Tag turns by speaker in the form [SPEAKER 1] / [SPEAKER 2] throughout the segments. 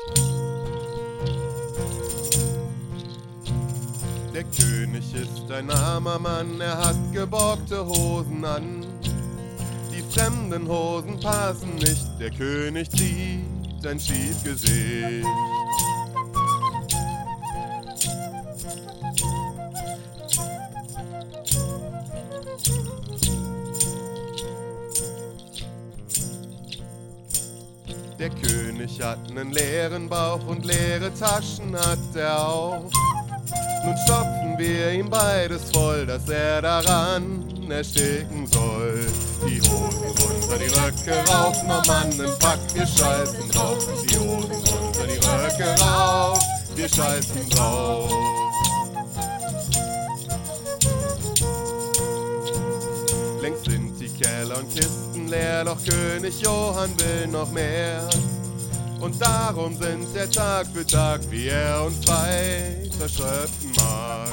[SPEAKER 1] Der König ist ein armer Mann, er hat geborgte Hosen an. Die fremden Hosen passen nicht, der König zieht ein schief Gesicht. Der König hat nen leeren Bauch und leere Taschen hat er auch. Nun stopfen wir ihm beides voll, dass er daran ersticken soll. Die Hosen runter, die Röcke rauf, Normannen, pack, wir scheißen drauf. Die Hosen runter, die Röcke rauf, wir scheißen drauf. Längst sind die Keller und Kisten leer, doch König Johann will noch mehr. Und darum sind er Tag für Tag, wie er uns weiter schröpfen mag.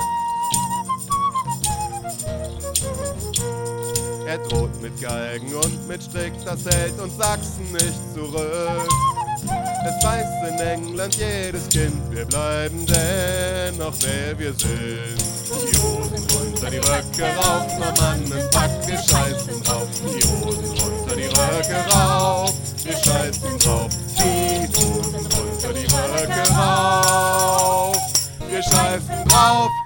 [SPEAKER 1] Er droht mit Galgen und mit Strick, das hält uns Sachsen nicht zurück. Es weiß in England jedes Kind, wir bleiben dennoch wer wir sind. Die Hosen runter, die Röcke rauf, Normannen, pack, wir scheißen drauf. Die Hosen runter, die Röcke rauf, wir scheißen drauf. Die Hosen runter, die Röcke rauf, wir scheißen drauf.